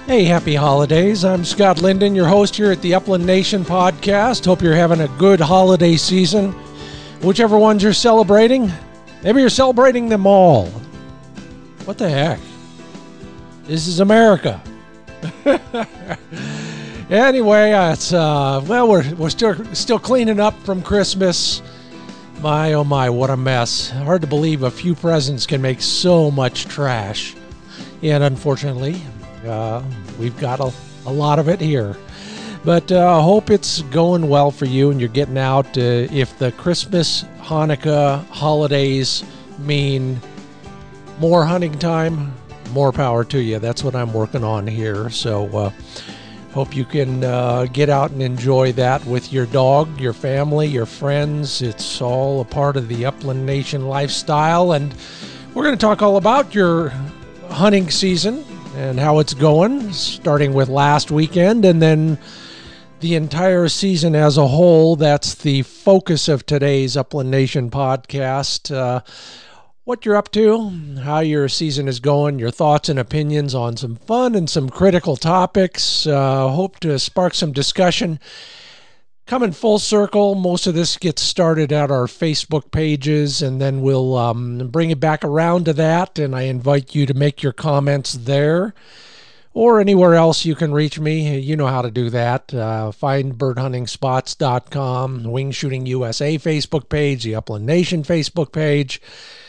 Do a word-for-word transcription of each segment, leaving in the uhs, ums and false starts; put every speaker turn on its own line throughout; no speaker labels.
Hey, happy holidays. I'm Scott Linden, your host here at the Upland Nation podcast. Hope you're having a good holiday season. Whichever ones you're celebrating, maybe you're celebrating them all. What the heck? This is America. Anyway, it's uh, well, we're we're still still cleaning up from Christmas. My oh my, what a mess! Hard to believe a few presents can make so much trash, and unfortunately, uh, we've got a, a lot of it here. But I uh, hope it's going well for you and you're getting out. Uh, if the Christmas, Hanukkah holidays mean more hunting time, more power to you. That's what I'm working on here. So uh, hope you can uh, get out and enjoy that with your dog, your family, your friends. It's all a part of the Upland Nation lifestyle. And we're going to talk all about your hunting season and how it's going, starting with last weekend and then the entire season as a whole. That's the focus of today's Upland Nation podcast. Uh, what you're up to, how your season is going, your thoughts and opinions on some fun and some critical topics. Uh, hope to spark some discussion. Coming full circle, most of this gets started at our Facebook pages, and then we'll um, bring it back around to that, and I invite you to make your comments there or anywhere else you can reach me. You know how to do that. Uh, find bird hunting spots dot com, Wing Shooting U S A Facebook page, the Upland Nation Facebook page.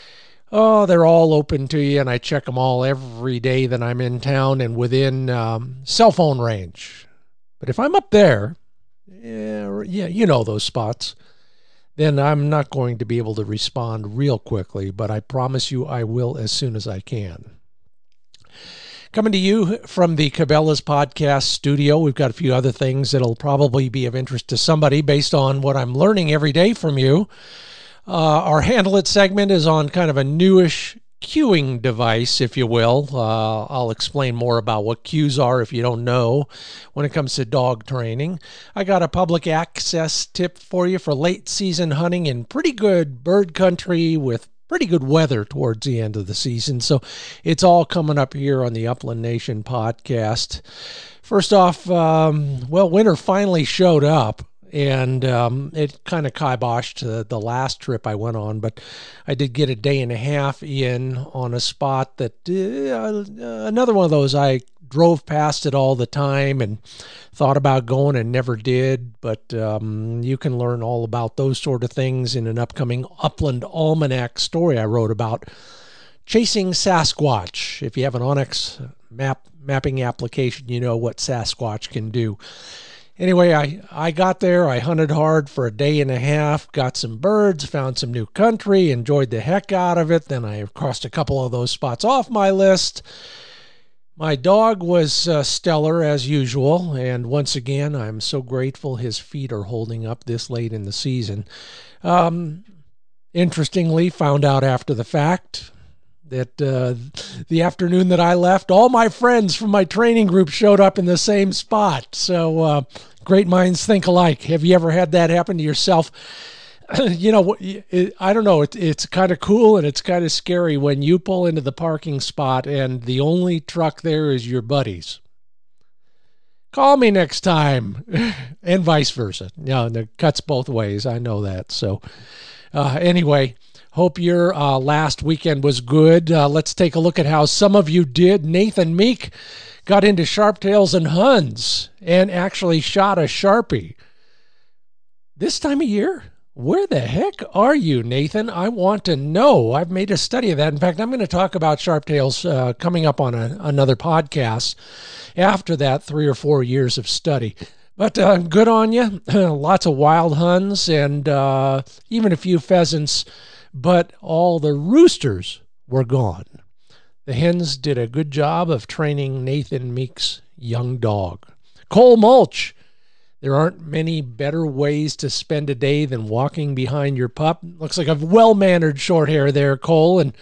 Oh, they're all open to you, and I check them all every day that I'm in town and within um, cell phone range. But if I'm up there, yeah, yeah, you know those spots, then I'm not going to be able to respond real quickly, but I promise you I will as soon as I can. Coming to you from the Cabela's podcast studio, we've got a few other things that'll probably be of interest to somebody based on what I'm learning every day from you. Uh, our Handle It segment is on kind of a newish cueing device, if you will. Uh, I'll explain more about what cues are if you don't know when it comes to dog training. I got a public access tip for you for late season hunting in pretty good bird country with pretty good weather towards the end of the season. So it's all coming up here on the Upland Nation podcast. First off, um, well, winter finally showed up. And um, it kind of kiboshed uh, the last trip I went on, but I did get a day and a half in on a spot that, uh, another one of those, I drove past it all the time and thought about going and never did, but um, you can learn all about those sort of things in an upcoming Upland Almanac story I wrote about chasing Sasquatch. If you have an Onyx map mapping application, you know what Sasquatch can do. Anyway, I, I got there, I hunted hard for a day and a half, got some birds, found some new country, enjoyed the heck out of it. Then I crossed a couple of those spots off my list. My dog was uh, stellar as usual, and once again, I'm so grateful his feet are holding up this late in the season. Um, interestingly, found out after the fact that uh, the afternoon that I left, all my friends from my training group showed up in the same spot. So uh, great minds think alike. Have you ever had that happen to yourself? You know, it, I don't know. It, it's kind of cool and it's kind of scary when you pull into the parking spot and the only truck there is your buddy's. Call me next time, and vice versa. You know, it cuts both ways. I know that. So uh, anyway, hope your uh, last weekend was good. Uh, let's take a look at how some of you did. Nathan Meek got into sharptails and Huns and actually shot a Sharpie. This time of year? Where the heck are you, Nathan? I want to know. I've made a study of that. In fact, I'm going to talk about sharptails uh, coming up on a, another podcast after that three or four years of study. But uh, good on you. Lots of wild Huns and uh, even a few pheasants. But all the roosters were gone. The hens did a good job of training Nathan Meek's young dog. Cole Mulch. There aren't many better ways to spend a day than walking behind your pup. Looks like a well-mannered short hair there, Cole. And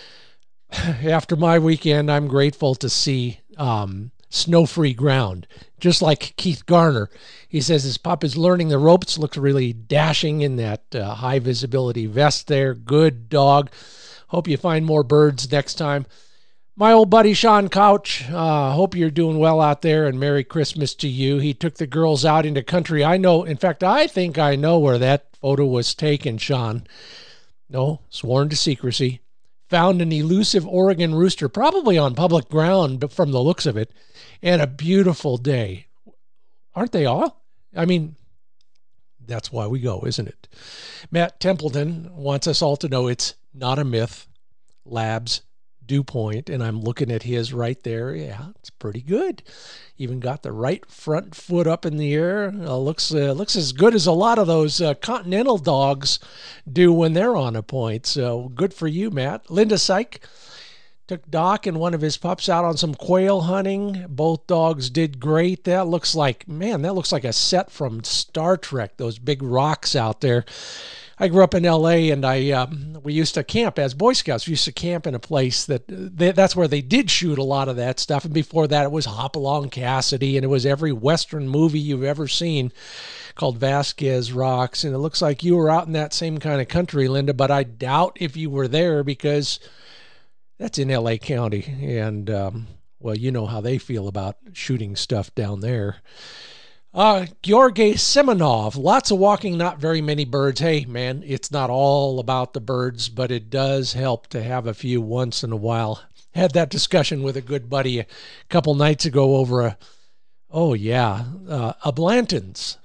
after my weekend, I'm grateful to see um, snow-free ground. Just like Keith Garner. He says his pup is learning the ropes. Looks really dashing in that uh, high-visibility vest there. Good dog. Hope you find more birds next time. My old buddy Sean Couch, uh, hope you're doing well out there, and Merry Christmas to you. He took the girls out into country. I know, in fact, I think I know where that photo was taken, Sean. No, sworn to secrecy. Found an elusive Oregon rooster, probably on public ground, but from the looks of it, and a beautiful day. Aren't they all? I mean, that's why we go, isn't it? Matt Templeton wants us all to know it's not a myth. Labs Dew Point, and I'm looking at his right there. Yeah, it's pretty good. Even got the right front foot up in the air. Uh, looks uh, looks as good as a lot of those uh, continental dogs do when they're on a point. So good for you, Matt. Linda Syke took Doc and one of his pups out on some quail hunting. Both dogs did great. That looks like, man, that looks like a set from Star Trek, those big rocks out there. I grew up in L A, and I um, we used to camp as Boy Scouts. We used to camp in a place that they, that's where they did shoot a lot of that stuff. And before that, it was Hopalong Cassidy, and it was every Western movie you've ever seen called Vasquez Rocks. And it looks like you were out in that same kind of country, Linda, but I doubt if you were there because that's in L A County. And, um, well, you know how they feel about shooting stuff down there. Uh, Georgy Simonov, lots of walking, not very many birds. Hey, man, it's not all about the birds, but it does help to have a few once in a while. Had that discussion with a good buddy a couple nights ago over a, oh yeah, uh, a Blanton's.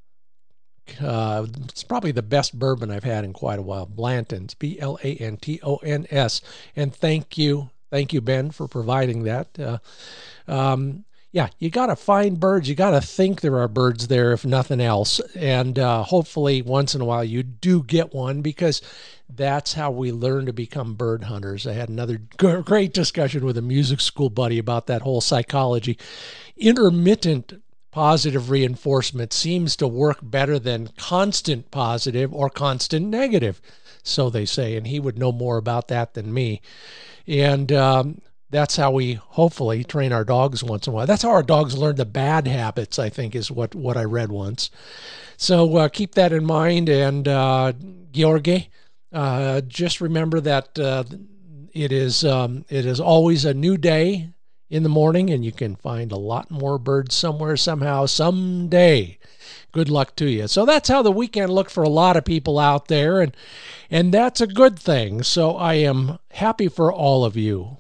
Uh, it's probably the best bourbon I've had in quite a while. Blanton's, B L A N T O N S. And thank you, thank you, Ben, for providing that. Uh, um, Yeah, you got to find birds. You got to think there are birds there, if nothing else. And uh, hopefully once in a while you do get one, because that's how we learn to become bird hunters. I had another g- great discussion with a music school buddy about that whole psychology. Intermittent positive reinforcement seems to work better than constant positive or constant negative, so they say. And he would know more about that than me. And um that's how we hopefully train our dogs once in a while. That's how our dogs learn the bad habits, I think, is what, what I read once. So uh, keep that in mind. And uh, Georgy, uh, just remember that uh, it is um, it is always a new day in the morning, and you can find a lot more birds somewhere, somehow, someday. Good luck to you. So that's how the weekend looked for a lot of people out there, and and that's a good thing. So I am happy for all of you.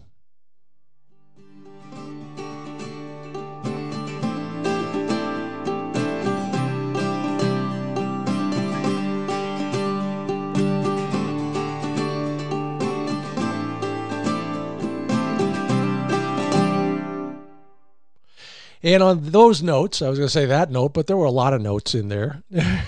And on those notes, I was going to say that note, but there were a lot of notes in there.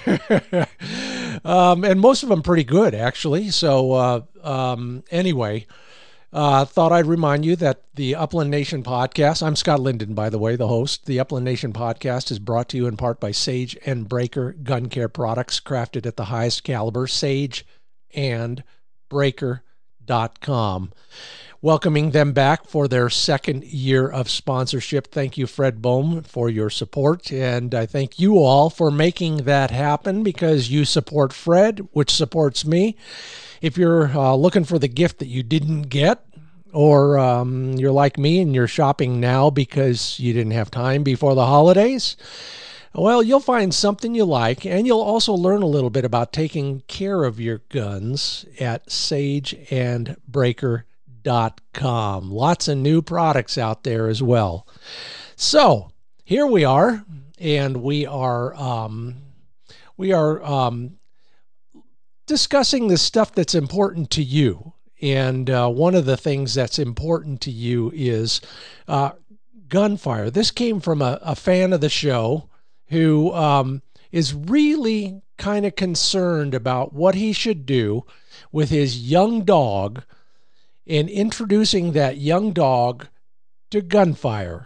um, and most of them pretty good, actually. So uh, um, anyway, uh, thought I'd remind you that the Upland Nation podcast, I'm Scott Linden, by the way, the host. The Upland Nation podcast is brought to you in part by Sage and Breaker Gun Care products, crafted at the highest caliber, sage and breaker dot com. Welcoming them back for their second year of sponsorship. Thank you, Fred Bohm, for your support. And I thank you all for making that happen, because you support Fred, which supports me. If you're uh, looking for the gift that you didn't get, or um, you're like me and you're shopping now because you didn't have time before the holidays, well, you'll find something you like, and you'll also learn a little bit about taking care of your guns at Sage and Breaker dot com. Lots of new products out there as well. So here we are, and we are um, we are um, discussing the stuff that's important to you. And uh, one of the things that's important to you is uh, gunfire. This came from a, a fan of the show who um, is really kind of concerned about what he should do with his young dog in introducing that young dog to gunfire.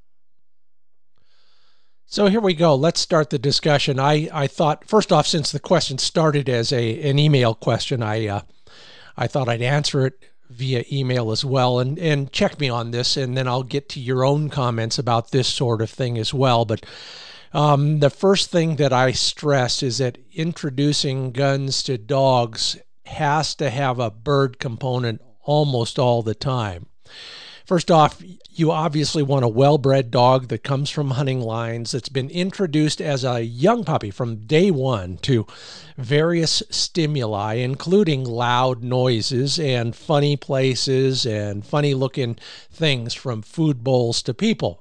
So here we go. Let's start the discussion. I, I thought, first off, since the question started as a an email question, I uh, I thought I'd answer it via email as well, and, and check me on this, and then I'll get to your own comments about this sort of thing as well. But um, the first thing that I stress is that introducing guns to dogs has to have a bird component almost all the time. First off, you obviously want a well-bred dog that comes from hunting lines, that's been introduced as a young puppy from day one to various stimuli, including loud noises and funny places and funny-looking things from food bowls to people.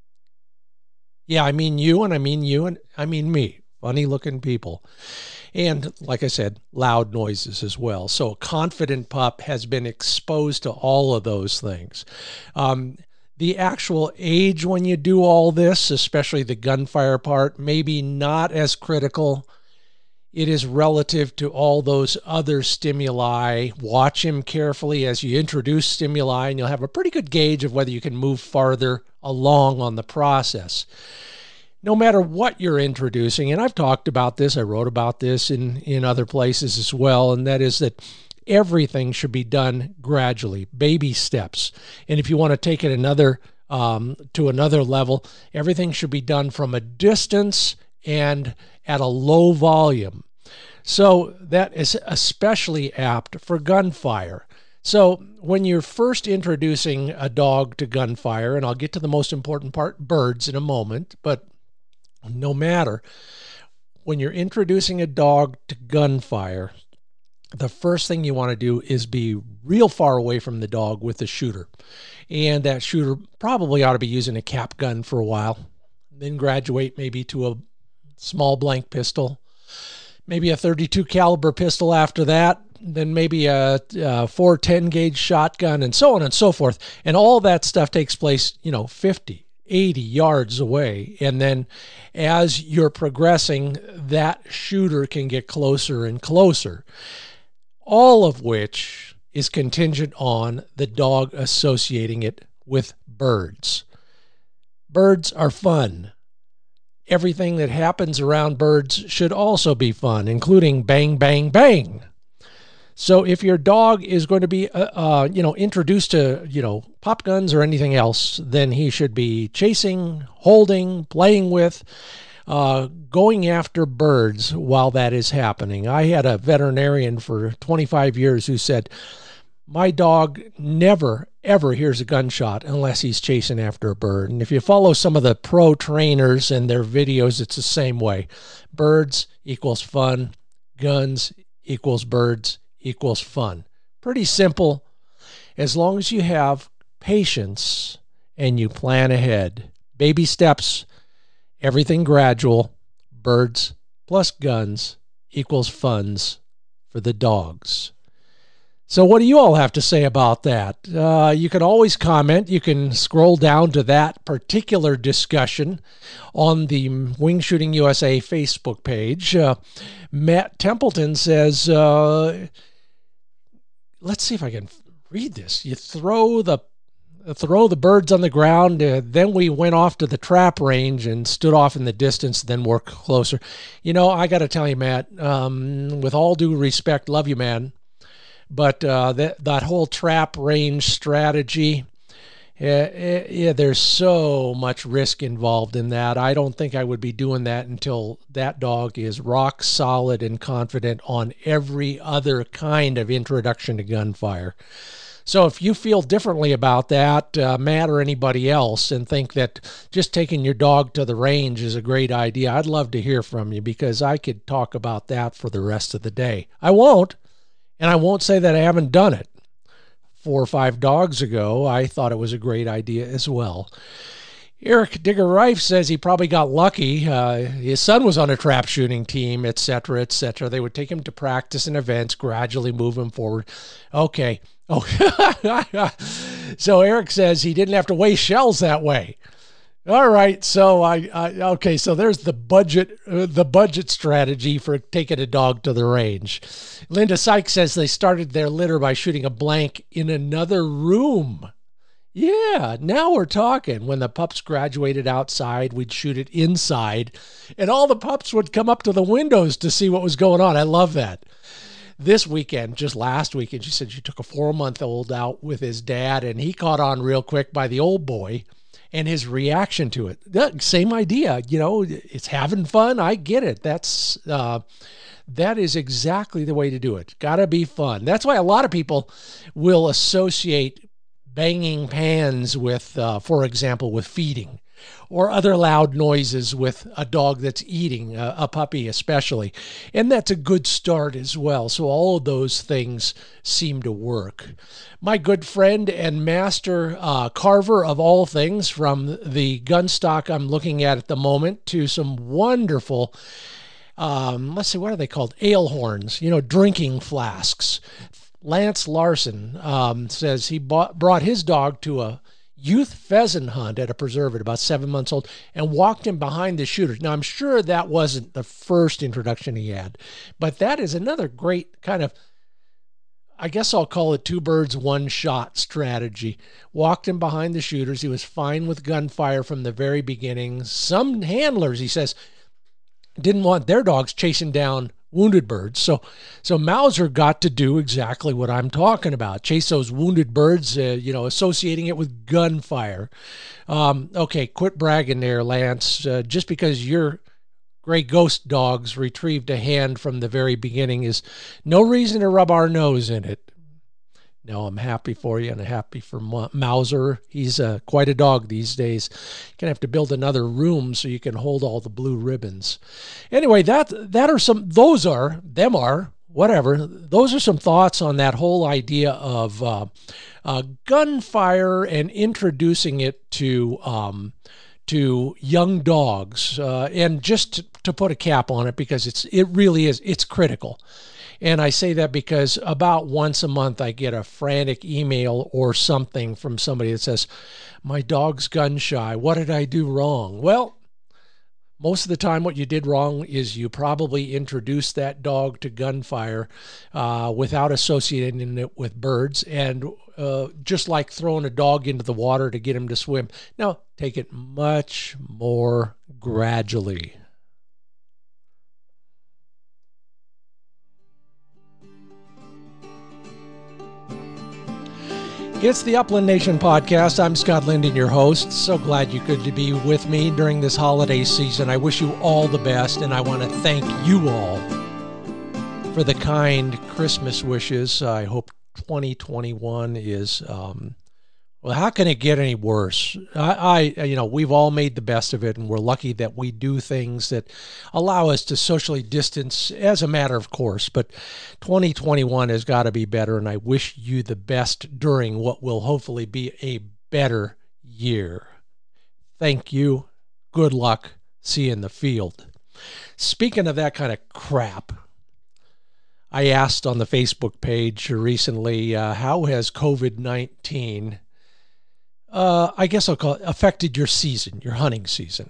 Yeah, I mean you, and I mean you, and I mean me. Funny-looking people. And like I said, loud noises as well. So a confident pup has been exposed to all of those things. Um, the actual age when you do all this, especially the gunfire part, maybe not as critical. It is relative to all those other stimuli. Watch him carefully as you introduce stimuli, and you'll have a pretty good gauge of whether you can move farther along on the process. No matter what you're introducing, and I've talked about this, I wrote about this in, in other places as well, and that is that everything should be done gradually, baby steps. And if you want to take it another um, to another level, everything should be done from a distance and at a low volume. So that is especially apt for gunfire. So when you're first introducing a dog to gunfire, and I'll get to the most important part, birds, in a moment, but no matter, when you're introducing a dog to gunfire, the first thing you want to do is be real far away from the dog with the shooter. And that shooter probably ought to be using a cap gun for a while, then graduate maybe to a small blank pistol, maybe a thirty-two caliber pistol after that, then maybe a, a four ten gauge shotgun, and so on and so forth. And all that stuff takes place, you know, fifty, eighty yards away. And then as you're progressing, that shooter can get closer and closer, all of which is contingent on the dog associating it with birds. Birds are fun. Everything that happens around birds should also be fun, including bang, bang, bang. So if your dog is going to be, uh, uh, you know, introduced to, you know, pop guns or anything else, then he should be chasing, holding, playing with, uh, going after birds while that is happening. I had a veterinarian for twenty-five years who said, my dog never, ever hears a gunshot unless he's chasing after a bird. And if you follow some of the pro trainers and their videos, it's the same way. Birds equals fun. Guns equals birds equals fun. Pretty simple, as long as you have patience and you plan ahead. Baby steps, everything gradual. Birds plus guns equals funds for the dogs. So what do you all have to say about that? Uh, you can always comment. You can scroll down to that particular discussion on the Wing Shooting U S A Facebook page. Uh, Matt Templeton says, uh, let's see if I can read this. You throw the throw the birds on the ground. Uh, then we went off to the trap range and stood off in the distance, then worked closer. You know, I got to tell you, Matt, um, with all due respect, love you, man. But uh, that that whole trap range strategy, yeah, yeah, there's so much risk involved in that. I don't think I would be doing that until that dog is rock solid and confident on every other kind of introduction to gunfire. So if you feel differently about that, uh, Matt or anybody else, and think that just taking your dog to the range is a great idea, I'd love to hear from you, because I could talk about that for the rest of the day. I won't. And I won't say that I haven't done it. Four or five dogs ago, I thought it was a great idea as well. Eric Digger Rife says he probably got lucky. Uh, his son was on a trap shooting team, et cetera, et cetera. They would take him to practice and events, gradually move him forward. Okay. Oh, so Eric says he didn't have to waste shells that way. All right, so I, I okay, so there's the budget, uh, the budget strategy for taking a dog to the range. Linda Sykes says they started their litter by shooting a blank in another room. Yeah, now we're talking. When the pups graduated outside, we'd shoot it inside, and all the pups would come up to the windows to see what was going on. I love that. This weekend, just last weekend, she said she took a four-month-old out with his dad, and he caught on real quick by the old boy and his reaction to it. Same idea, you know, it's having fun. I get it. That's uh, that is exactly the way to do it. Got to be fun. That's why a lot of people will associate banging pans with, uh, for example, with feeding, or other loud noises with a dog that's eating, a, a puppy especially. And that's a good start as well. So all of those things seem to work. My good friend and master uh, carver of all things, from the gun stock I'm looking at at the moment to some wonderful, um, let's see, what are they called? Ale horns, you know, drinking flasks. Lance Larson um, says he bought, brought his dog to a youth pheasant hunt at a preserve at about seven months old and walked him behind the shooters. Now, I'm sure that wasn't the first introduction he had, but that is another great kind of, I guess I'll call it two birds, one shot strategy. Walked him behind the shooters. He was fine with gunfire from the very beginning. Some handlers, he says, didn't want their dogs chasing down wounded birds. So so Mauser got to do exactly what I'm talking about. Chase those wounded birds, uh, you know, associating it with gunfire. Um, okay, quit bragging there, Lance. Uh, just because your gray ghost dogs retrieved a hand from the very beginning is no reason to rub our nose in it. No, I'm happy for you and happy for Mauser. He's uh, quite a dog these days. You're going to have to build another room so you can hold all the blue ribbons. Anyway, that that are some, those are, them are, whatever. Those are some thoughts on that whole idea of uh, uh, gunfire and introducing it to um, to young dogs. Uh, and just to, to put a cap on it, because it's it really is, it's critical. And I say that because about once a month I get a frantic email or something from somebody that says, my dog's gun shy. What did I do wrong? Well, most of the time what you did wrong is you probably introduced that dog to gunfire uh, without associating it with birds. And uh, just like throwing a dog into the water to get him to swim. Now, take it much more gradually. It's the Upland Nation podcast. I'm Scott Linden, your host. So glad you could be with me during this holiday season. I wish you all the best, and I want to thank you all for the kind Christmas wishes. I hope twenty twenty-one is, um, well, how can it get any worse? I, I, you know, we've all made the best of it, and we're lucky that we do things that allow us to socially distance as a matter of course. But twenty twenty-one has got to be better, and I wish you the best during what will hopefully be a better year. Thank you. Good luck. See you in the field. Speaking of that kind of crap, I asked on the Facebook page recently, uh, how has COVID nineteen Uh, I guess I'll call it, affected your season, your hunting season.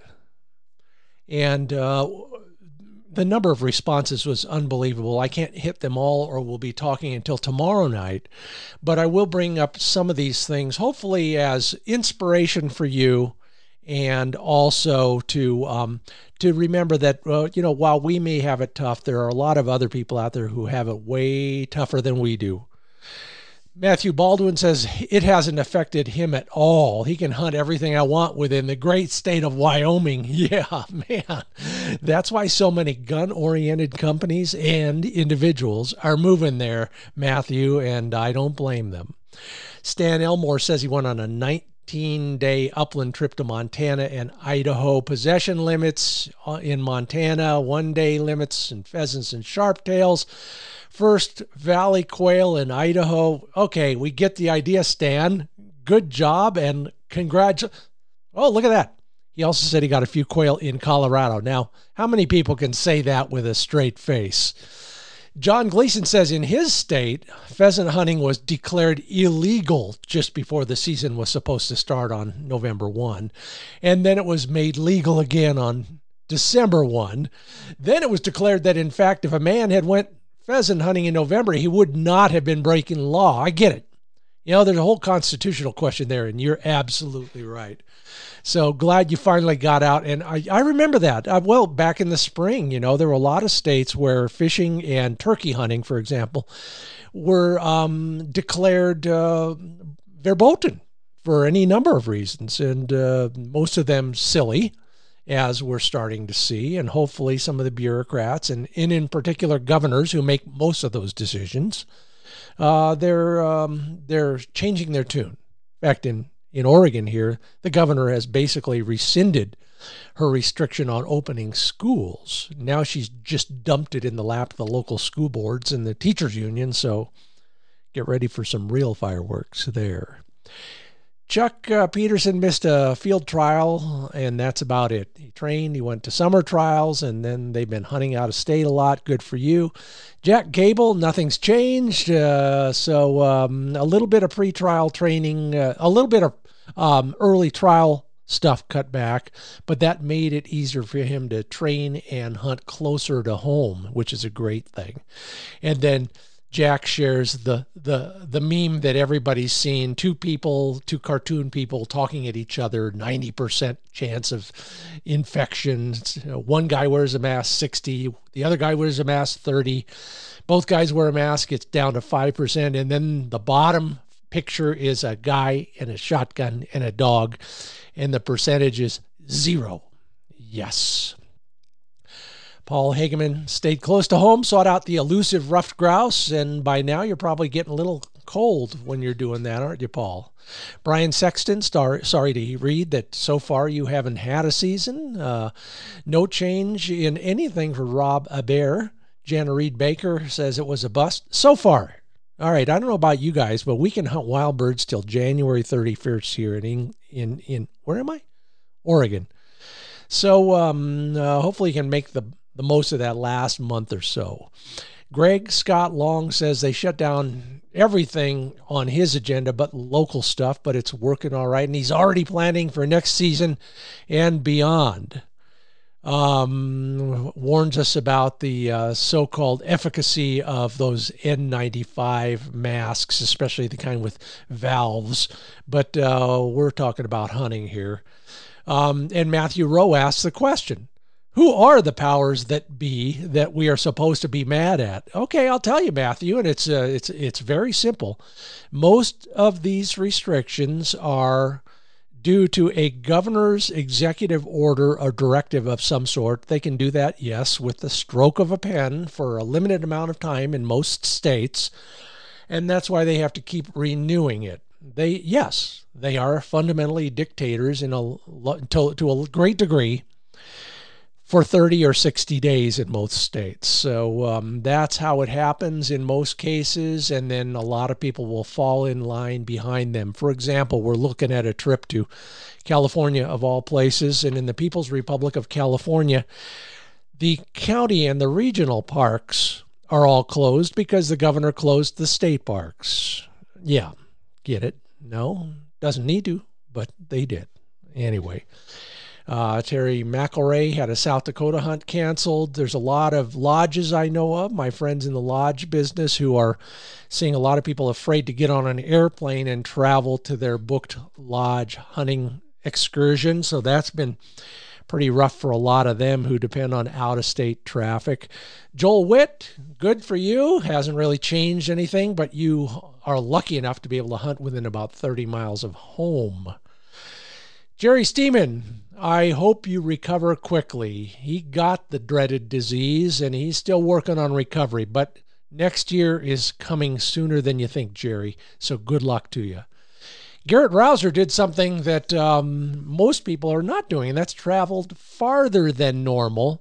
And uh, the number of responses was unbelievable. I can't hit them all, or we'll be talking until tomorrow night. But I will bring up some of these things, hopefully as inspiration for you, and also to um, to remember that, uh, you know, while we may have it tough, there are a lot of other people out there who have it way tougher than we do. Matthew Baldwin says it hasn't affected him at all. He can hunt everything I want within the great state of Wyoming. Yeah, man. That's why so many gun-oriented companies and individuals are moving there, Matthew, and I don't blame them. Stan Elmore says he went on a nineteen-day upland trip to Montana and Idaho. Possession limits in Montana, one-day limits in pheasants and sharptails. First valley quail in Idaho. Okay, we get the idea, Stan. Good job and congratulations. Oh, look at that. He also said he got a few quail in Colorado. Now, how many people can say that with a straight face? John Gleason says in his state, pheasant hunting was declared illegal just before the season was supposed to start on November first. And then it was made legal again on December first. Then it was declared that, in fact, if a man had went pheasant hunting in November, he would not have been breaking law. I get it. You know, there's a whole constitutional question there, and you're absolutely right. So glad you finally got out. And I, I remember that. Uh, well, back in the spring, you know, there were a lot of states where fishing and turkey hunting, for example, were um, declared uh, verboten for any number of reasons, and uh, most of them silly, as we're starting to see, and hopefully some of the bureaucrats, and, and in particular governors who make most of those decisions, uh, they're um, they're changing their tune. In fact, in, in Oregon here, the governor has basically rescinded her restriction on opening schools. Now she's just dumped it in the lap of the local school boards and the teachers union, so get ready for some real fireworks there. Chuck uh, Peterson missed a field trial, and that's about it. He trained, he went to summer trials, and then they've been hunting out of state a lot. Good for you. Jack Gable, nothing's changed. Uh, so um, a little bit of pre-trial training, uh, a little bit of um, early trial stuff cut back, but that made it easier for him to train and hunt closer to home, which is a great thing. And then Jack shares the the the meme that everybody's seen: two people, two cartoon people talking at each other, ninety percent chance of infection. One guy wears a mask, sixty. The other guy wears a mask, thirty. Both guys wear a mask, it's down to five percent. And then the bottom picture is a guy and a shotgun and a dog, and the percentage is zero. Yes. Paul Hageman stayed close to home, sought out the elusive ruffed grouse, and by now you're probably getting a little cold when you're doing that, aren't you, Paul? Brian Sexton, star, sorry to read that so far you haven't had a season. Uh, no change in anything for Rob Aber. Jana Reed Baker says it was a bust. So far. All right, I don't know about you guys, but we can hunt wild birds till January thirty-first here in, in, in where am I? Oregon. So um, uh, hopefully you can make the the most of that last month or so. Greg Scott Long says they shut down everything on his agenda but local stuff, but it's working all right, and he's already planning for next season and beyond. Um, warns us about the uh, so-called efficacy of those N ninety-five masks, especially the kind with valves, but uh, we're talking about hunting here. Um, and Matthew Rowe asks the question, who are the powers that be that we are supposed to be mad at? Okay, I'll tell you, Matthew, and it's uh, it's it's very simple. Most of these restrictions are due to a governor's executive order or directive of some sort. They can do that, yes, with the stroke of a pen for a limited amount of time in most states, and that's why they have to keep renewing it. They, yes, they are fundamentally dictators in a to, to a great degree, for thirty or sixty days in most states. So um, that's how it happens in most cases, and then a lot of people will fall in line behind them. For example, we're looking at a trip to California, of all places, and in the People's Republic of California, the county and the regional parks are all closed because the governor closed the state parks. Yeah, get it? No, doesn't need to, but they did. Anyway. Uh, Terry McElray had a South Dakota hunt canceled. There's a lot of lodges I know of, my friends in the lodge business, who are seeing a lot of people afraid to get on an airplane and travel to their booked lodge hunting excursion. So that's been pretty rough for a lot of them who depend on out-of-state traffic. Joel Witt, good for you. Hasn't really changed anything, but you are lucky enough to be able to hunt within about thirty miles of home. Jerry Steeman, I hope you recover quickly. He got the dreaded disease, and he's still working on recovery, but next year is coming sooner than you think, Jerry, so good luck to you. Garrett Rouser did something that um, most people are not doing, and that's traveled farther than normal.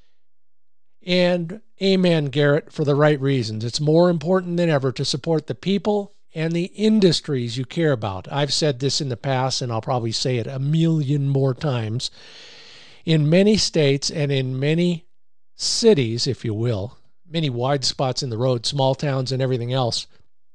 And amen, Garrett, for the right reasons. It's more important than ever to support the people and the industries you care about. I've said this in the past, and I'll probably say it a million more times. In many states and in many cities, if you will, many wide spots in the road, small towns and everything else,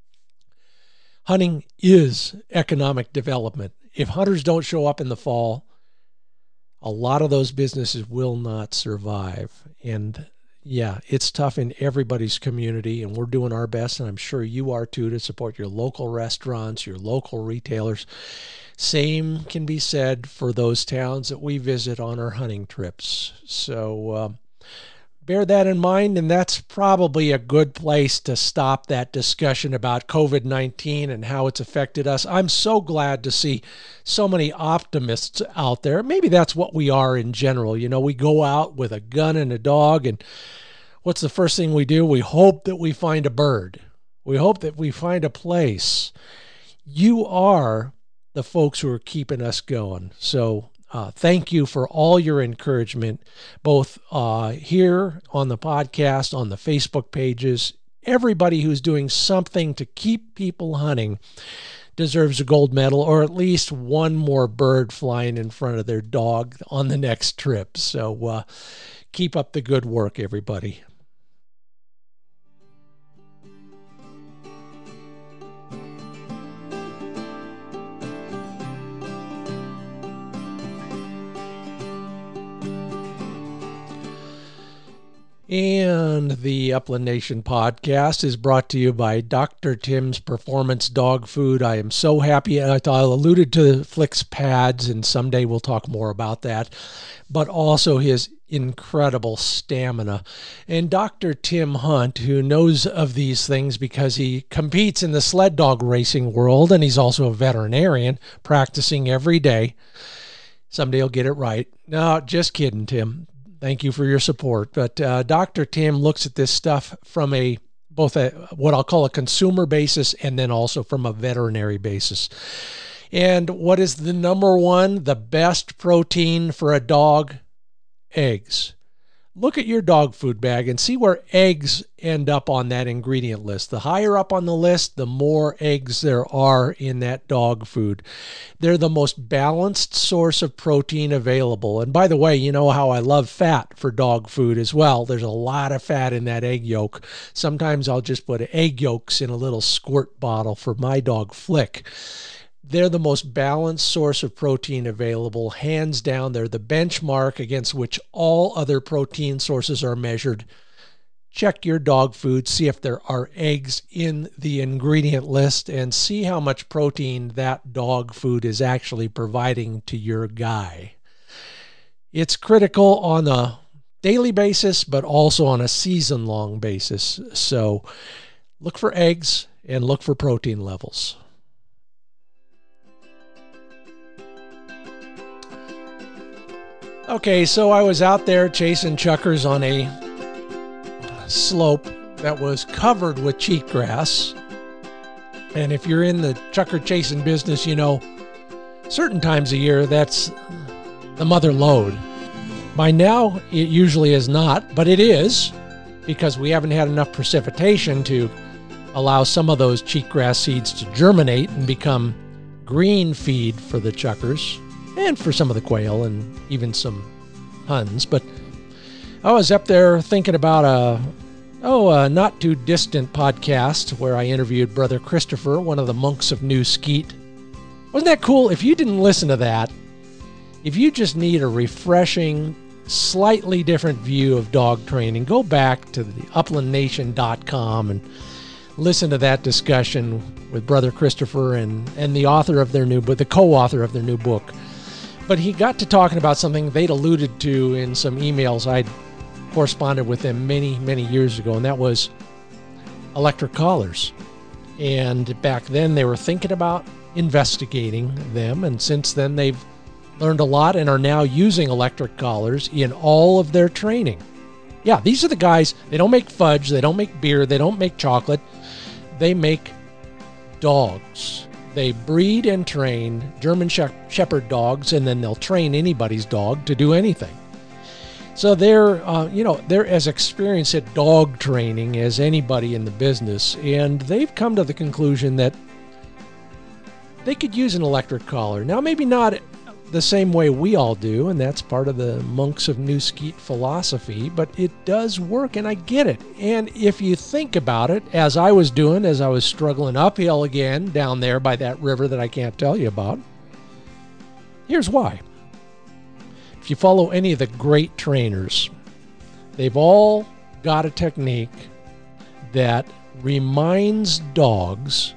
hunting is economic development. If hunters don't show up in the fall, a lot of those businesses will not survive. And yeah, it's tough in everybody's community, and we're doing our best, and I'm sure you are too, to support your local restaurants, your local retailers. Same can be said for those towns that we visit on our hunting trips. So uh, bear that in mind, and that's probably a good place to stop that discussion about COVID nineteen and how it's affected us. I'm so glad to see so many optimists out there. Maybe that's what we are in general. You know, we go out with a gun and a dog, and what's the first thing we do? We hope that we find a bird. We hope that we find a place. You are the folks who are keeping us going. So uh, thank you for all your encouragement, both uh, here on the podcast, on the Facebook pages. Everybody who's doing something to keep people hunting deserves a gold medal, or at least one more bird flying in front of their dog on the next trip. So uh, keep up the good work, everybody. And the Upland Nation podcast is brought to you by Doctor Tim's Performance Dog Food. I am so happy. I alluded to Flicks pads, and someday we'll talk more about that, but also his incredible stamina. And Doctor Tim Hunt, who knows of these things because he competes in the sled dog racing world, and he's also a veterinarian practicing every day. Someday he'll get it right. No, just kidding, Tim. Thank you for your support. But uh, Doctor Tim looks at this stuff from a both a what I'll call a consumer basis and then also from a veterinary basis. And what is the number one, the best protein for a dog? Eggs. Look at your dog food bag and see where eggs end up on that ingredient list. The higher up on the list, the more eggs there are in that dog food. They're the most balanced source of protein available. And by the way, you know how I love fat for dog food as well. There's a lot of fat in that egg yolk. Sometimes I'll just put egg yolks in a little squirt bottle for my dog Flick. They're the most balanced source of protein available. Hands down, they're the benchmark against which all other protein sources are measured. Check your dog food, see if there are eggs in the ingredient list, and see how much protein that dog food is actually providing to your guy. It's critical on a daily basis, but also on a season-long basis. So look for eggs and look for protein levels. Okay, so I was out there chasing chukars on a slope that was covered with cheatgrass. And if you're in the chukar chasing business, you know, certain times a year, that's the mother lode. By now, it usually is not, but it is, because we haven't had enough precipitation to allow some of those cheatgrass seeds to germinate and become green feed for the chukars. And for some of the quail and even some huns. But I was up there thinking about a, oh, a not too distant podcast where I interviewed Brother Christopher, one of the monks of New Skeet. Wasn't that cool? If you didn't listen to that, if you just need a refreshing, slightly different view of dog training, go back to the upland nation dot com and listen to that discussion with Brother Christopher and, and the author of their new book, the co-author of their new book. But he got to talking about something they'd alluded to in some emails I'd corresponded with them many, many years ago, and that was electric collars. And back then they were thinking about investigating them, and since then they've learned a lot and are now using electric collars in all of their training. Yeah, these are the guys, they don't make fudge, they don't make beer, they don't make chocolate, they make dogs. They breed and train German Shepherd dogs, and then they'll train anybody's dog to do anything. So they're, uh, you know, they're as experienced at dog training as anybody in the business, and they've come to the conclusion that they could use an electric collar. Now, maybe not the same way we all do, and that's part of the monks of New Skeet philosophy, but it does work, and I get it. And if you think about it, as I was doing, as I was struggling uphill again down there by that river that I can't tell you about, here's why. If you follow any of the great trainers, they've all got a technique that reminds dogs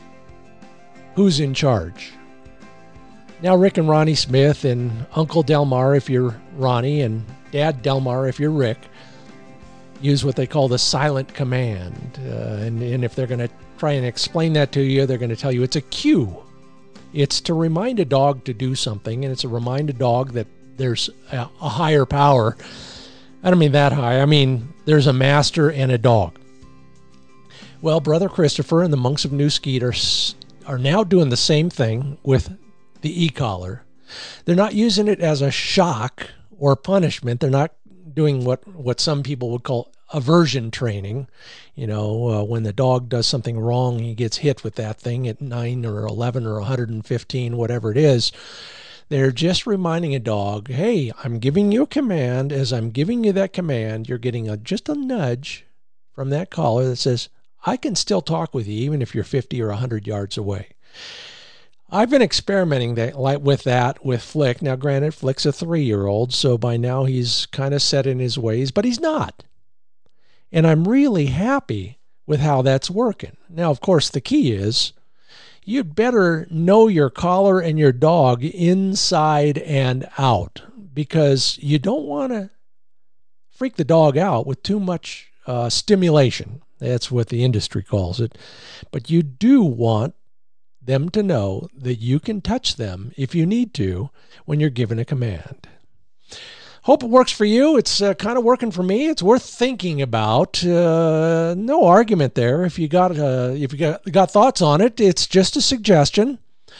who's in charge. Now, Rick and Ronnie Smith and Uncle Delmar, if you're Ronnie, and Dad Delmar, if you're Rick, use what they call the silent command. Uh, and, and if they're going to try and explain that to you, they're going to tell you it's a cue. It's to remind a dog to do something, and it's to remind a dog that there's a, a higher power. I don't mean that high. I mean, there's a master and a dog. Well, Brother Christopher and the monks of New Skeet are are now doing the same thing with the e-collar. They're not using it as a shock or punishment. They're not doing what, what some people would call aversion training. You know, uh, when the dog does something wrong, he gets hit with that thing at nine or eleven or one hundred fifteen, whatever it is. They're just reminding a dog, hey, I'm giving you a command. As I'm giving you that command, you're getting a, just a nudge from that collar that says, I can still talk with you even if you're fifty or one hundred yards away. I've been experimenting that, like, with that with Flick. Now, granted, Flick's a three-year-old, so by now he's kind of set in his ways, but he's not. And I'm really happy with how that's working. Now, of course, the key is you'd better know your collar and your dog inside and out, because you don't want to freak the dog out with too much uh, stimulation. That's what the industry calls it. But you do want them to know that you can touch them if you need to when you're given a command. Hope it works for you. It's uh, kind of working for me. It's worth thinking about. Uh, no argument there. If you got uh, if you got, got thoughts on it, it's just a suggestion.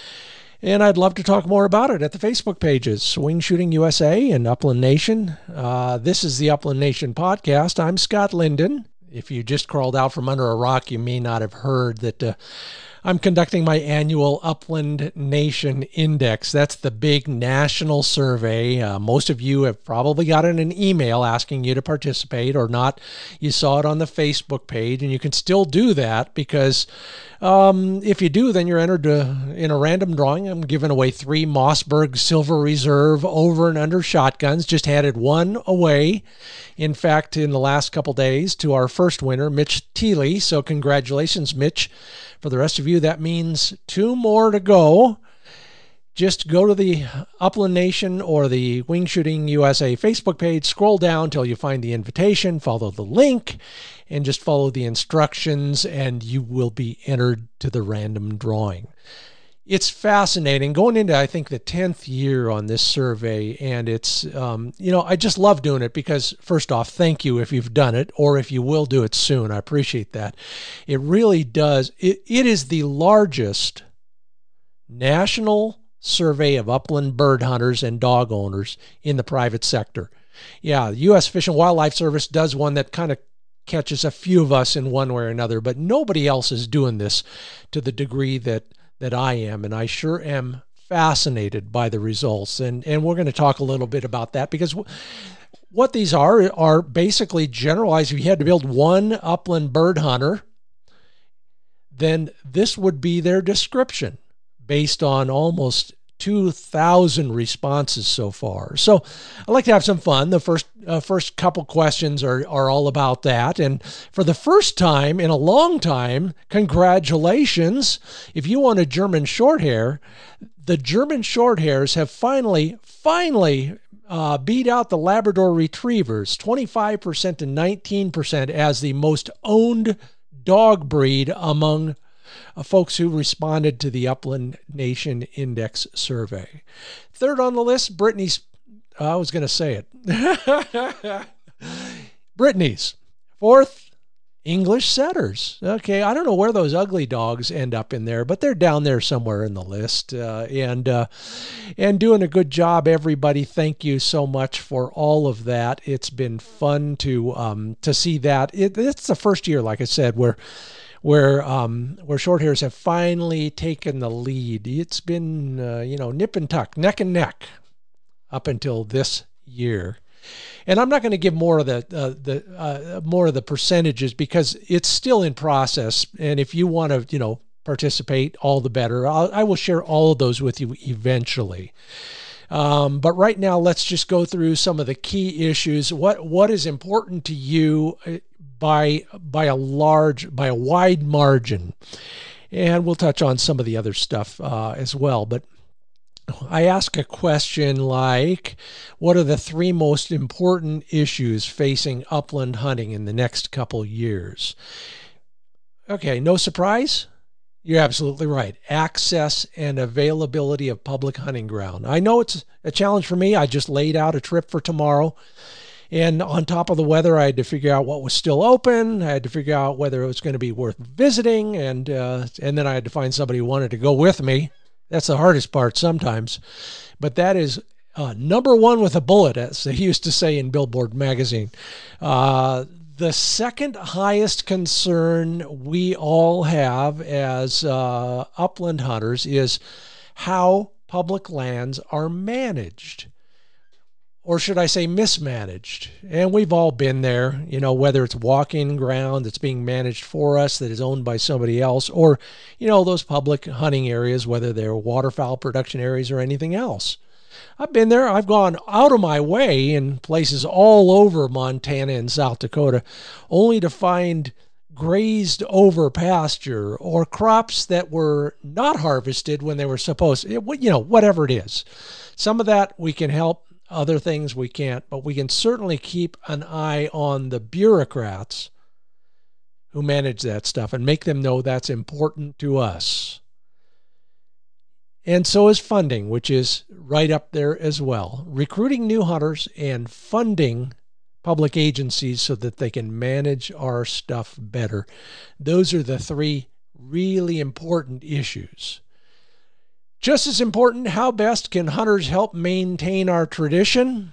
And I'd love to talk more about it at the Facebook pages, Wing Shooting U S A and Upland Nation. Uh, this is the Upland Nation podcast. I'm Scott Linden. If you just crawled out from under a rock, you may not have heard that uh, I'm conducting my annual Upland Nation Index. That's the big national survey. Uh, most of you have probably gotten an email asking you to participate, or not. You saw it on the Facebook page, and you can still do that, because um, if you do, then you're entered to, in a random drawing. I'm giving away three Mossberg Silver Reserve over and under shotguns. Just handed one away, in fact, in the last couple days, to our first winner, Mitch Teeley. So congratulations, Mitch. For the rest of you, that means two more to go. Just go to the Upland Nation or the Wing Shooting U S A Facebook page, scroll down till you find the invitation, follow the link, and just follow the instructions, and you will be entered to the random drawing. It's fascinating going into, I think, the tenth year on this survey. And it's, um, you know, I just love doing it because, first off, thank you if you've done it, or if you will do it soon. I appreciate that. It really does. It, it is the largest national survey of upland bird hunters and dog owners in the private sector. Yeah, the U S Fish and Wildlife Service does one that kind of catches a few of us in one way or another, but nobody else is doing this to the degree that that I am, and I sure am fascinated by the results. And and we're going to talk a little bit about that, because w- what these are are basically generalized. If you had to build one upland bird hunter, then this would be their description based on almost two thousand responses so far. So I'd like to have some fun. The first uh, first couple questions are, are all about that. And for the first time in a long time, congratulations. If you want a German Shorthair, the German Shorthairs have finally, finally uh, beat out the Labrador Retrievers, twenty-five percent to nineteen percent as the most owned dog breed among Uh, folks who responded to the Upland Nation Index survey. Third on the list, Brittany's, uh, I was going to say it. Brittany's. Fourth, English Setters. Okay, I don't know where those ugly dogs end up in there, but they're down there somewhere in the list. Uh, and uh, and doing a good job, everybody. Thank you so much for all of that. It's been fun to um, to see that. It, it's the first year, like I said, where where um, where Shorthairs have finally taken the lead. It's been, uh, you know, nip and tuck, neck and neck up until this year. And I'm not going to give more of the uh, the uh, more of the percentages, because it's still in process. And if you want to, you know, participate, all the better. I'll, I will share all of those with you eventually. Um, but right now, let's just go through some of the key issues. What what is important to you by by a large, by a wide margin, and we'll touch on some of the other stuff uh, as well. But I ask a question like, what are the three most important issues facing upland hunting in the next couple years? Okay, no surprise? You're absolutely right. Access and availability of public hunting ground. I know it's a challenge for me. I just laid out a trip for tomorrow, And on top of the weather, I had to figure out what was still open. I had to figure out whether it was going to be worth visiting. And, uh, and then I had to find somebody who wanted to go with me. That's the hardest part sometimes. But that is uh, number one with a bullet, as they used to say in Billboard magazine. Uh, the second highest concern we all have as uh, upland hunters is how public lands are managed. Or should I say mismanaged? And we've all been there, you know, whether it's walking ground that's being managed for us that is owned by somebody else, or, you know, those public hunting areas, whether they're waterfowl production areas or anything else. I've been there. I've gone out of my way in places all over Montana and South Dakota, only to find grazed over pasture or crops that were not harvested when they were supposed to, you know, whatever it is. Some of that we can help. Other things we can't, but we can certainly keep an eye on the bureaucrats who manage that stuff and make them know that's important to us. And so is funding, which is right up there as well. Recruiting new hunters and funding public agencies so that they can manage our stuff better. Those are the three really important issues. Just as important, how best can hunters help maintain our tradition?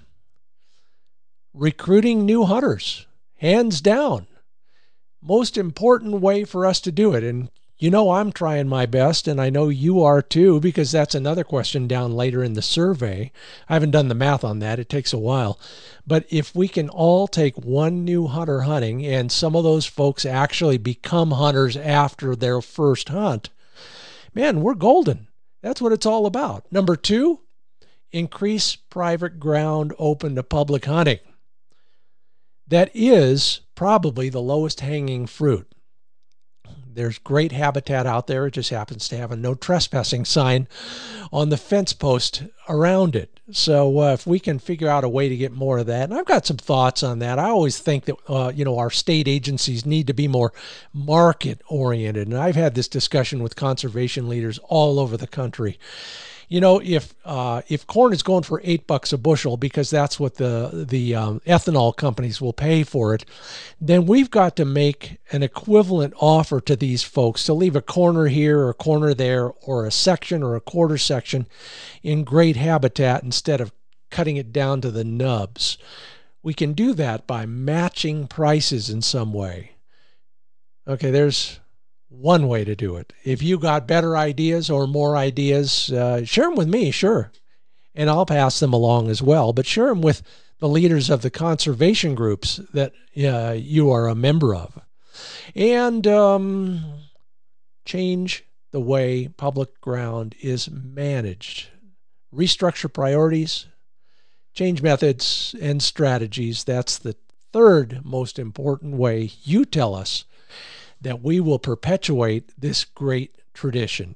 Recruiting new hunters, hands down. Most important way for us to do it. And you know I'm trying my best, and I know you are too, because that's another question down later in the survey. I haven't done the math on that. It takes a while. But if we can all take one new hunter hunting, and some of those folks actually become hunters after their first hunt, man, we're golden. That's what it's all about. Number two, increase private ground open to public hunting. That is probably the lowest hanging fruit. There's great habitat out there. It just happens to have a no trespassing sign on the fence post around it. So uh, if we can figure out a way to get more of that, and I've got some thoughts on that. I always think that, uh, you know, our state agencies need to be more market oriented. And I've had this discussion with conservation leaders all over the country. You know, if uh, if corn is going for eight bucks a bushel because that's what the the um, ethanol companies will pay for it, then we've got to make an equivalent offer to these folks to leave a corner here or a corner there or a section or a quarter section in great habitat instead of cutting it down to the nubs. We can do that by matching prices in some way. Okay, there's one way to do it. If you got better ideas or more ideas, uh, share them with me, sure. And I'll pass them along as well. But share them with the leaders of the conservation groups that uh, you are a member of. And um, change the way public ground is managed. Restructure priorities, change methods and strategies. That's the third most important way you tell us that we will perpetuate this great tradition.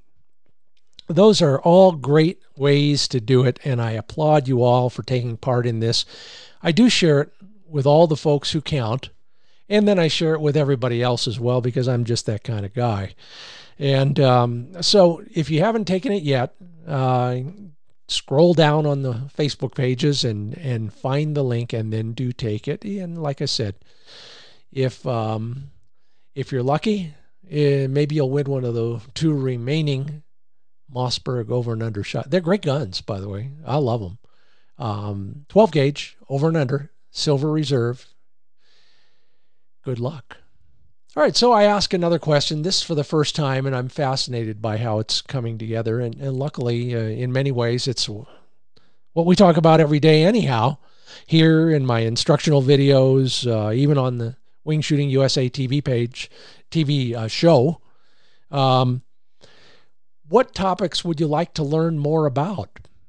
Those are all great ways to do it, and I applaud you all for taking part in this. I do share it with all the folks who count, and then I share it with everybody else as well because I'm just that kind of guy. And um, so if you haven't taken it yet, uh, scroll down on the Facebook pages and, and find the link and then do take it. And like I said, if... Um, If you're lucky, eh, maybe you'll win one of the two remaining Mossberg over and under shot. They're great guns, by the way. I love them. Um, twelve gauge, over and under, silver reserve. Good luck. All right, so I ask another question. This is for the first time, and I'm fascinated by how it's coming together. And, and luckily, uh, in many ways, it's what we talk about every day anyhow, here in my instructional videos, uh, even on the Wing Shooting U S A T V page, T V uh, show. Um, what topics would you like to learn more about?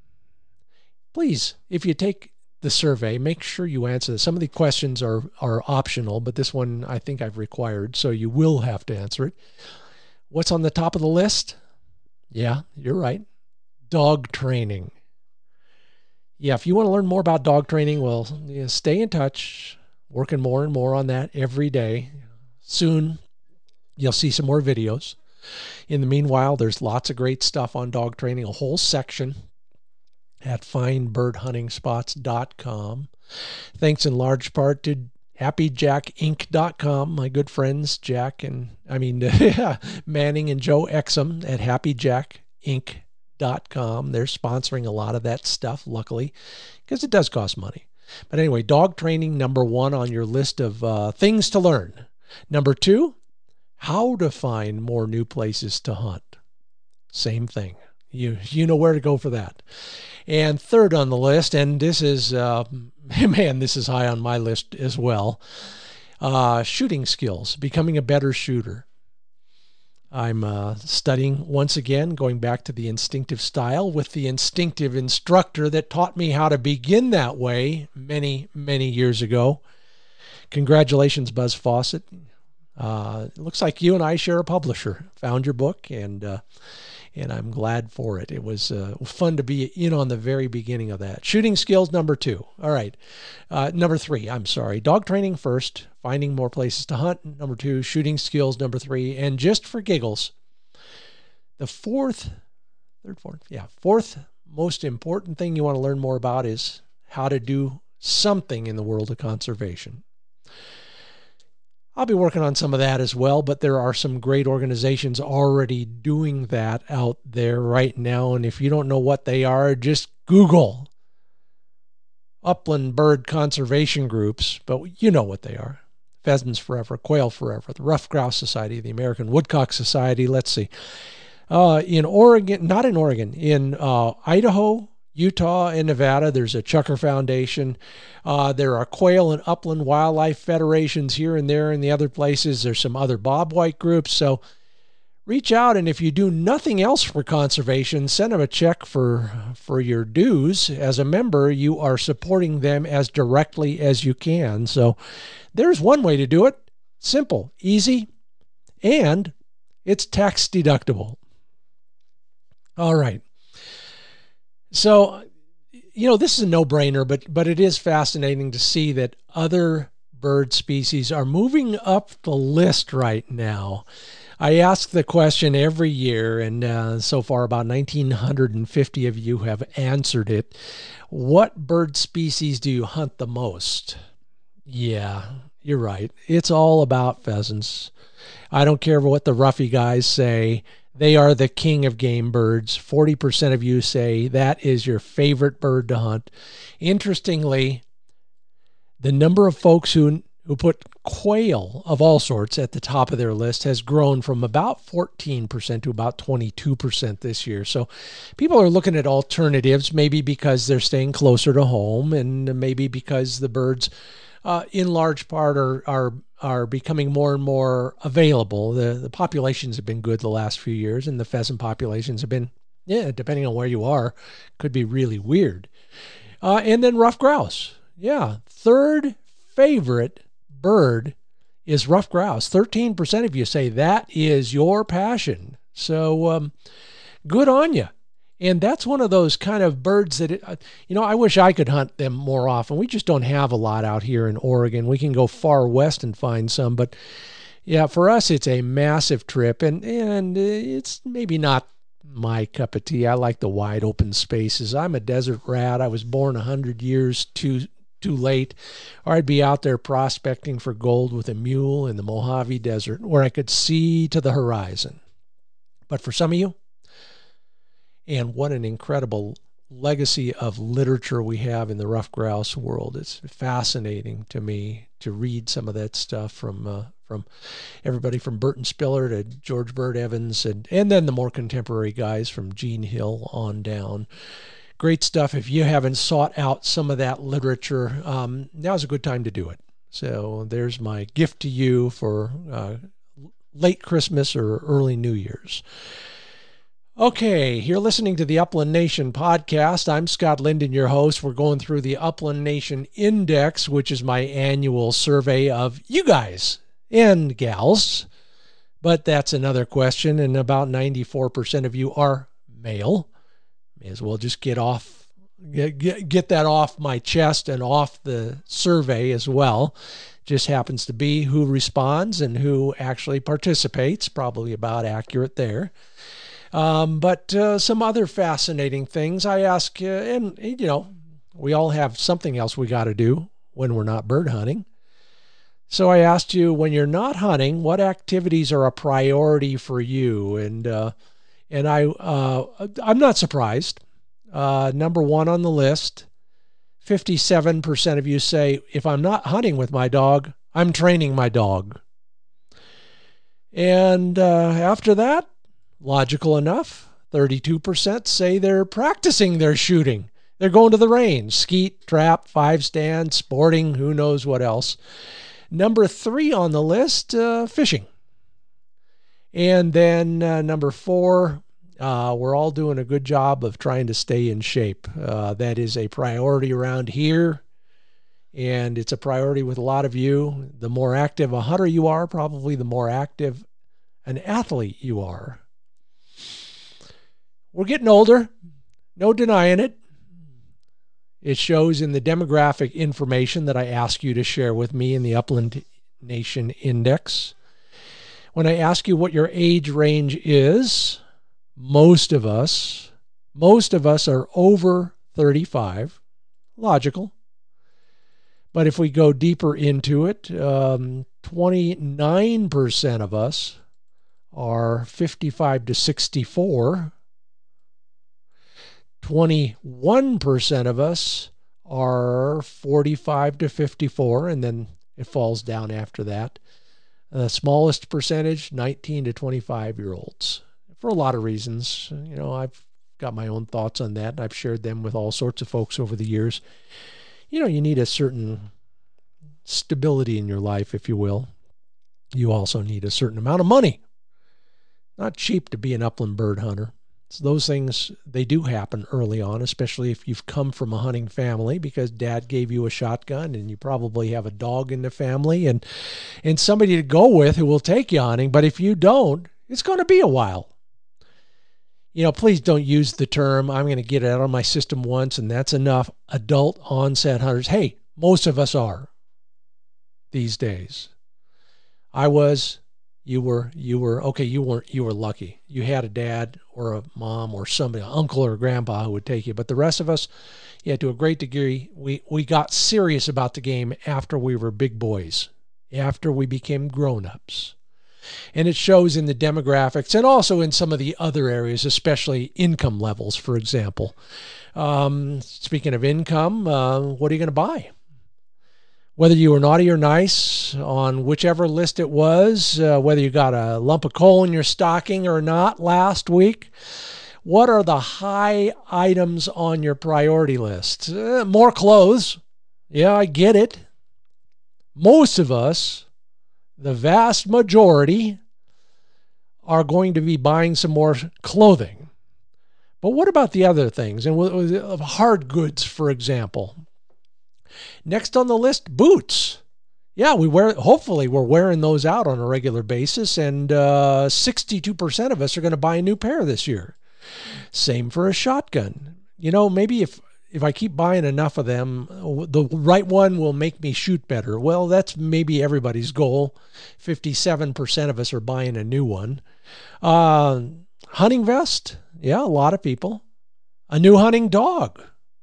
Please, if you take the survey, make sure you answer this. Some of the questions are, are optional, but this one I think I've required, so you will have to answer it. What's on the top of the list? Yeah, you're right. Dog training. Yeah, if you want to learn more about dog training, well, yeah, stay in touch. Working more and more on that every day. Soon, you'll see some more videos. In the meanwhile, there's lots of great stuff on dog training, a whole section at fine bird hunting spots dot com. Thanks in large part to happy jack inc dot com, my good friends Jack and, I mean, Manning and Joe Exum at happy jack inc dot com. They're sponsoring a lot of that stuff, luckily, because it does cost money. But anyway, dog training, number one on your list of uh, things to learn. Number two, how to find more new places to hunt. Same thing. You you know where to go for that. And third on the list, and this is, uh, man, this is high on my list as well, uh, shooting skills, becoming a better shooter. I'm uh, studying once again, going back to the instinctive style with the instinctive instructor that taught me how to begin that way many, many years ago. Congratulations, Buzz Fawcett. Uh, it looks like you and I share a publisher. Found your book, and uh, and I'm glad for it. It was uh, fun to be in on the very beginning of that. Shooting skills, number two. All right. Uh, number three, I'm sorry. Dog training first, finding more places to hunt. Number two, shooting skills, number three. And just for giggles, the fourth, third, fourth, yeah, fourth most important thing you want to learn more about is how to do something in the world of conservation. I'll be working on some of that as well, but there are some great organizations already doing that out there right now. And if you don't know what they are, just Google upland bird conservation groups, but you know what they are. Pheasants Forever, Quail Forever, the Ruffed Grouse Society, the American Woodcock Society. Let's see. Uh, in Oregon, not in Oregon, in uh, Idaho, Utah, and Nevada, there's a Chucker Foundation. Uh, there are quail and upland wildlife federations here and there in the other places. There's some other bobwhite groups. So reach out, and if you do nothing else for conservation, send them a check for, for your dues. As a member, you are supporting them as directly as you can. So there's one way to do it. Simple, easy, and it's tax deductible. All right. So, you know, this is a no-brainer, but but it is fascinating to see that other bird species are moving up the list right now. I ask the question every year, and uh, so far about one thousand nine hundred fifty of you have answered it. What bird species do you hunt the most? Yeah, you're right. It's all about pheasants. I don't care what the roughy guys say. They are the king of game birds. forty percent of you say that is your favorite bird to hunt. Interestingly, the number of folks who, who put quail of all sorts at the top of their list has grown from about fourteen percent to about twenty-two percent this year. So people are looking at alternatives, maybe because they're staying closer to home, and maybe because the birds uh, in large part are, are are becoming more and more available. The the populations have been good the last few years, and the pheasant populations have been, yeah, depending on where you are, could be really weird. Uh, and then ruffed grouse. Yeah, third favorite bird is ruffed grouse. thirteen percent of you say that is your passion. So um, good on you. And that's one of those kind of birds that, it, you know, I wish I could hunt them more often. We just don't have a lot out here in Oregon. We can go far west and find some. But, yeah, for us, it's a massive trip. And, and it's maybe not my cup of tea. I like the wide open spaces. I'm a desert rat. I was born one hundred years too too late. Or I'd be out there prospecting for gold with a mule in the Mojave Desert where I could see to the horizon. But for some of you, and what an incredible legacy of literature we have in the ruffed grouse world. It's fascinating to me to read some of that stuff from uh, from everybody from Burton Spiller to George Bird Evans, and, and then the more contemporary guys from Gene Hill on down. Great stuff. If you haven't sought out some of that literature, um, now's a good time to do it. So there's my gift to you for uh, late Christmas or early New Year's. Okay, you're listening to the Upland Nation podcast. I'm Scott Linden, your host. We're going through the Upland Nation Index, which is my annual survey of you guys and gals. But that's another question, and about ninety-four percent of you are male. May as well just get off, get, get, get that off my chest and off the survey as well. Just happens to be who responds and who actually participates. Probably about accurate there. Um, but uh, some other fascinating things I ask, uh, and you know, we all have something else we got to do when we're not bird hunting. So I asked you, when you're not hunting, what activities are a priority for you? And uh, and I uh, I'm not surprised. Uh, number one on the list, fifty-seven percent of you say, if I'm not hunting with my dog, I'm training my dog. And uh, after that, logical enough, thirty-two percent say they're practicing their shooting. They're going to the range, skeet, trap, five stand, sporting, who knows what else. Number three on the list, uh, fishing. And then uh, number four, uh, we're all doing a good job of trying to stay in shape. Uh, that is a priority around here, and it's a priority with a lot of you. The more active a hunter you are, probably the more active an athlete you are. We're getting older, no denying it. It shows in the demographic information that I ask you to share with me in the Upland Nation Index. When I ask you what your age range is, most of us, most of us are over thirty-five. Logical. But if we go deeper into it, um, twenty-nine percent of us are fifty-five to sixty-four. twenty-one percent of us are forty-five to fifty-four, and then it falls down after that. The smallest percentage, nineteen to twenty-five year olds, for a lot of reasons. You know, I've got my own thoughts on that, and I've shared them with all sorts of folks over the years. You know, you need a certain stability in your life, if you will. You also need a certain amount of money. Not cheap to be an upland bird hunter. So those things, they do happen early on, especially if you've come from a hunting family, because dad gave you a shotgun and you probably have a dog in the family and, and somebody to go with who will take you hunting. But if you don't, it's going to be a while. You know, please don't use the term, I'm going to get it out of my system once and that's enough. Adult onset hunters. Hey, most of us are these days. I was... You were, you were, okay, you weren't, you were lucky. You had a dad or a mom or somebody, an uncle or a grandpa who would take you. But the rest of us, yeah, to a great degree, we, we got serious about the game after we were big boys, after we became grown-ups. And it shows in the demographics and also in some of the other areas, especially income levels, for example. Um, speaking of income, uh, what are you going to buy? Whether you were naughty or nice on whichever list it was, uh, whether you got a lump of coal in your stocking or not last week, what are the high items on your priority list? Uh, more clothes. Yeah, I get it. Most of us, the vast majority, are going to be buying some more clothing. But what about the other things? And with hard goods, for example. Next on the list, boots. Yeah, we wear. Hopefully, we're wearing those out on a regular basis, and uh, sixty-two percent of us are going to buy a new pair this year. Same for a shotgun. You know, maybe if if I keep buying enough of them, the right one will make me shoot better. Well, that's maybe everybody's goal. fifty-seven percent of us are buying a new one. Uh, hunting vest. Yeah, a lot of people. A new hunting dog.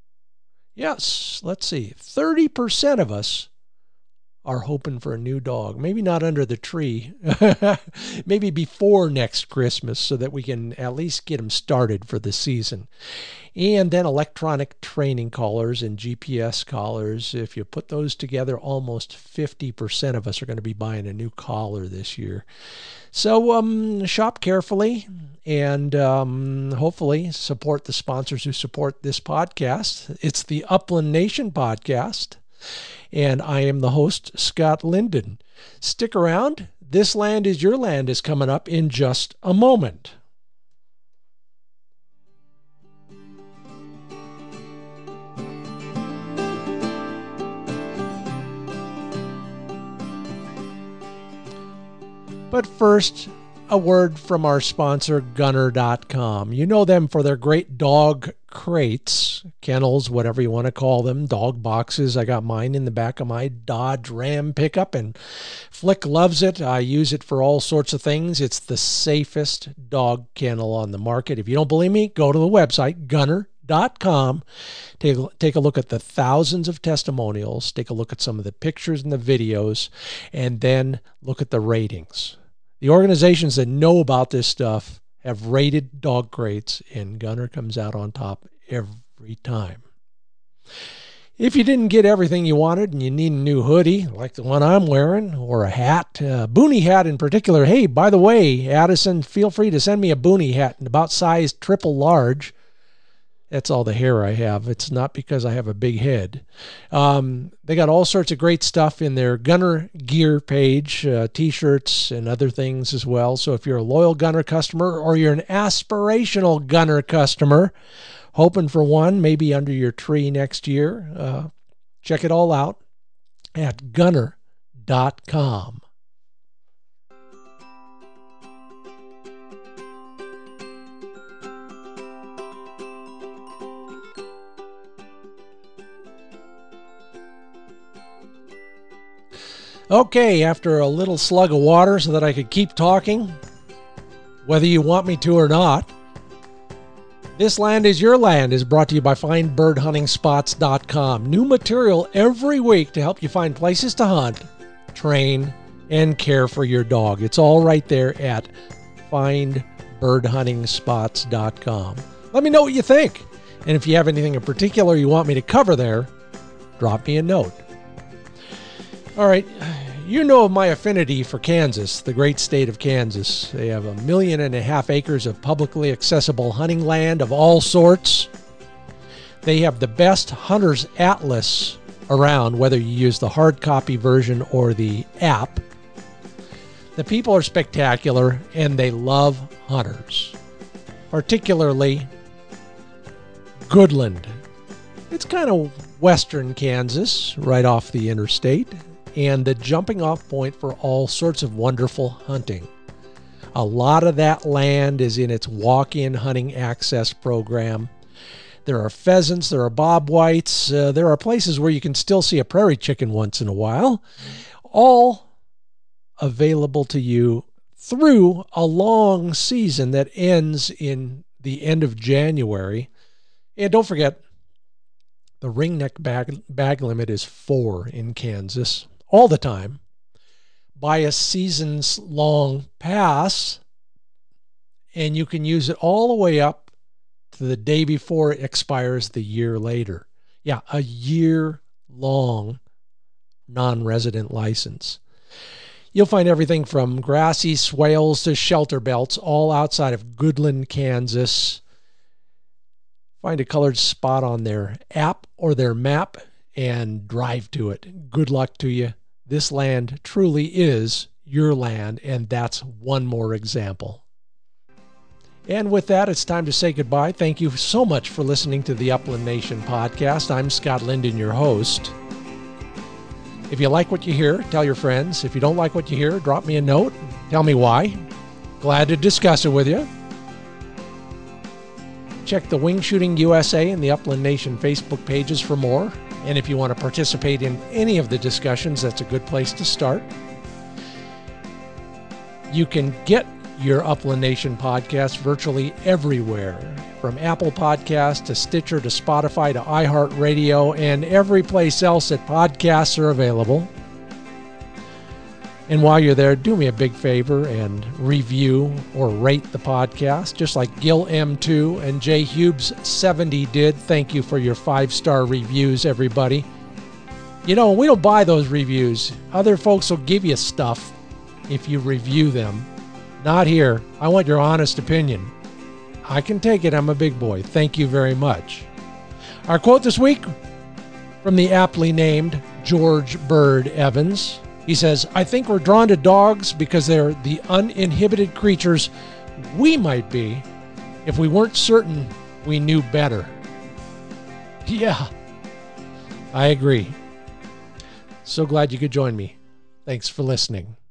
Yes, let's see, thirty percent of us are hoping for a new dog. Maybe not under the tree, maybe before next Christmas so that we can at least get them started for the season. And then electronic training collars and G P S collars. If you put those together, almost fifty percent of us are going to be buying a new collar this year. So um, shop carefully and um, hopefully support the sponsors who support this podcast. It's the Upland Nation podcast, and I am the host, Scott Linden. Stick around. This Land is Your Land is coming up in just a moment. But first, a word from our sponsor, Gunner dot com. You know them for their great dog crates, kennels, whatever you want to call them, dog boxes. I got mine in the back of my Dodge Ram pickup, and Flick loves it. I use it for all sorts of things. It's the safest dog kennel on the market. If you don't believe me, go to the website, gunner dot com. Take, take a look at the thousands of testimonials, take a look at some of the pictures and the videos, and then look at the ratings. The organizations that know about this stuff have rated dog crates, and Gunner comes out on top every time. If you didn't get everything you wanted and you need a new hoodie, like the one I'm wearing, or a hat, a Boonie hat in particular, hey, by the way, Addison, feel free to send me a Boonie hat in about size triple large. That's all the hair I have. It's not because I have a big head. Um, they got all sorts of great stuff in their Gunner Gear page, uh, T-shirts and other things as well. So if you're a loyal Gunner customer or you're an aspirational Gunner customer, hoping for one, maybe under your tree next year, uh, check it all out at gunner dot com. Okay, after a little slug of water so that I could keep talking, whether you want me to or not, This Land is Your Land is brought to you by find bird hunting spots dot com. New material every week to help you find places to hunt, train, and care for your dog. It's all right there at find bird hunting spots dot com. Let me know what you think. And if you have anything in particular you want me to cover there, drop me a note. All right, you know of my affinity for Kansas, the great state of Kansas. They have a million and a half acres of publicly accessible hunting land of all sorts. They have the best hunter's atlas around, whether you use the hard copy version or the app. The people are spectacular, and they love hunters, particularly Goodland. It's kind of western Kansas, right off the interstate, and the jumping off point for all sorts of wonderful hunting. A lot of that land is in its walk-in hunting access program. There are pheasants, there are bobwhites, uh, there are places where you can still see a prairie chicken once in a while, all available to you through a long season that ends in the end of January. And don't forget, the ringneck bag, bag limit is four in Kansas all the time. Buy a season's long pass, and you can use it all the way up to the day before it expires the year later. Yeah, a year-long non-resident license. You'll find everything from grassy swales to shelter belts, all outside of Goodland, Kansas. Find a colored spot on their app or their map and drive to it. Good luck to you. This land truly is your land, and that's one more example. And with that, it's time to say goodbye. Thank you so much for listening to the Upland Nation podcast. I'm Scott Linden, your host. If you like what you hear, tell your friends. If you don't like what you hear, drop me a note. Tell me why. Glad to discuss it with you. Check the Wing Shooting U S A and the Upland Nation Facebook pages for more. And if you want to participate in any of the discussions, that's a good place to start. You can get your Upland Nation podcast virtually everywhere, from Apple Podcasts to Stitcher to Spotify to iHeartRadio and every place else that podcasts are available. And while you're there, do me a big favor and review or rate the podcast, just like Gil M two and Jay Hubes seventy did. Thank you for your five-star reviews, everybody. You know, we don't buy those reviews. Other folks will give you stuff if you review them. Not here. I want your honest opinion. I can take it. I'm a big boy. Thank you very much. Our quote this week from the aptly named George Bird Evans. He says, "I think we're drawn to dogs because they're the uninhibited creatures we might be if we weren't certain we knew better." Yeah, I agree. So glad you could join me. Thanks for listening.